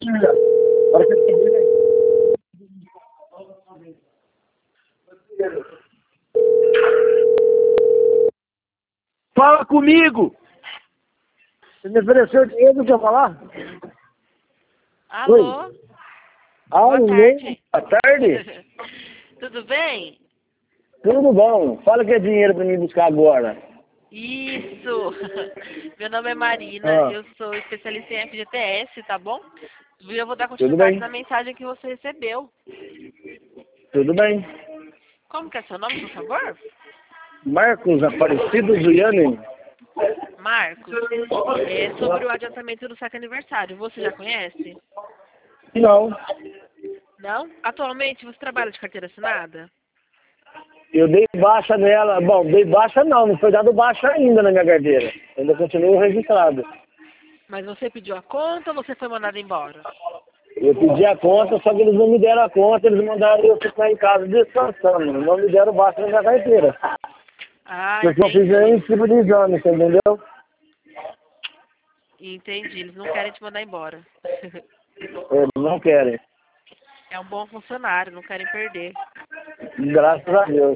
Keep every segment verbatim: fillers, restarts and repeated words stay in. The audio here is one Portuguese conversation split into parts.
Hora que você vir, né? Fala comigo! Você me ofereceu dinheiro pra falar? Alô? Oi. Boa Alô, tarde. boa tarde. Tudo bem? Tudo bom? Fala que é dinheiro pra mim buscar agora. Isso! Meu nome é Marina, Ah, eu sou especialista em F G T S, tá bom? E eu vou dar tudo continuidade bem. na mensagem que você recebeu. Tudo bem. Como que é seu nome, por favor? Marcos Aparecido Zuiane. Marcos. É sobre o adiantamento do saque aniversário. Você já conhece? Não. Não? Atualmente você trabalha de carteira assinada? Eu dei baixa nela. Bom, dei baixa não, não foi dado baixa ainda na minha carteira. Ainda continuo registrado. Mas você pediu a conta ou você foi mandado embora? Eu pedi a conta, só que eles não me deram a conta, eles mandaram eu ficar em casa descansando. Não me deram baixa na minha carteira. Ah, Porque eu fiz entendi. em tipo de exame, você entendeu? Entendi. Eles não querem te mandar embora. Eles não querem. É um bom funcionário, não querem perder. Graças a Deus.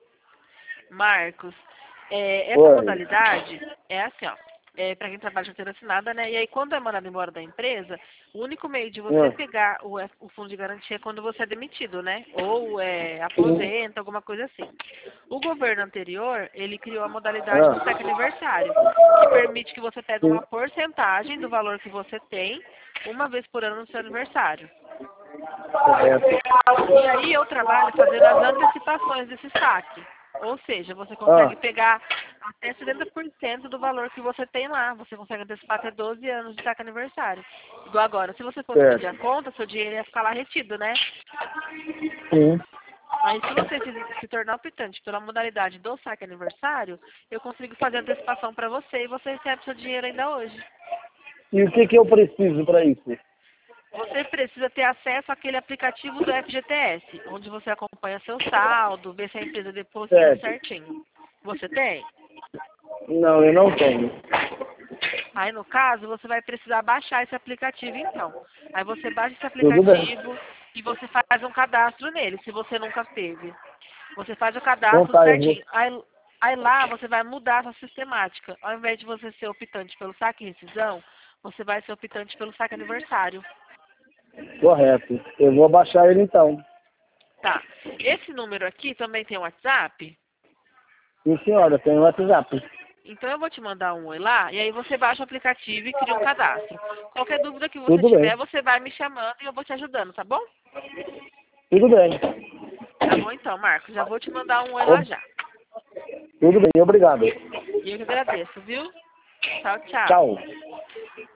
Marcos, é, essa Oi. modalidade é assim, ó. É, para quem trabalha de carteira assinada, né? E aí, quando é mandado embora da empresa, o único meio de você Hum. pegar o, o fundo de garantia é quando você é demitido, né? Ou é, Sim. aposenta, alguma coisa assim. O governo anterior, ele criou a modalidade do saque Ah. aniversário, que permite que você pegue Sim. uma porcentagem do valor que você tem uma vez por ano no seu aniversário. Correto. E aí eu trabalho fazendo as antecipações desse saque. Ou seja, você consegue Ah. pegar até setenta por cento do valor que você tem lá. Você consegue antecipar até doze anos de saque aniversário. Igual agora, se você fosse pedir a Certo. conta, seu dinheiro ia ficar lá retido, né? Sim. Aí se você se, se tornar optante pela modalidade do saque aniversário, eu consigo fazer a antecipação para você e você recebe seu dinheiro ainda hoje. E o que que eu preciso para isso? Você precisa ter acesso àquele aplicativo do F G T S, onde você acompanha seu saldo, vê se a empresa depositou tudo Certo. certinho. Você tem? Não, eu não tenho. Aí, no caso, você vai precisar baixar esse aplicativo, então. Aí você baixa esse Tudo bem. aplicativo e você faz um cadastro nele, se você nunca teve. Você faz o Então cadastro tá, eu vou. certinho. Aí, aí lá você vai mudar a sua sistemática. Ao invés de você ser optante pelo saque e rescisão, você vai ser optante pelo saque aniversário. Correto. Eu vou baixar ele então. Tá. Esse número aqui também tem WhatsApp? Sim, senhora, tem o WhatsApp. Então eu vou te mandar um oi lá, e aí você baixa o aplicativo e cria um cadastro. Qualquer dúvida que você Tudo tiver, bem. você vai me chamando e eu vou te ajudando, tá bom? Tudo bem. Tá bom então, Marcos. Já vou te mandar um oi lá Ob- já. Tudo bem, obrigado. E eu que agradeço, viu? Tchau, tchau. Tchau.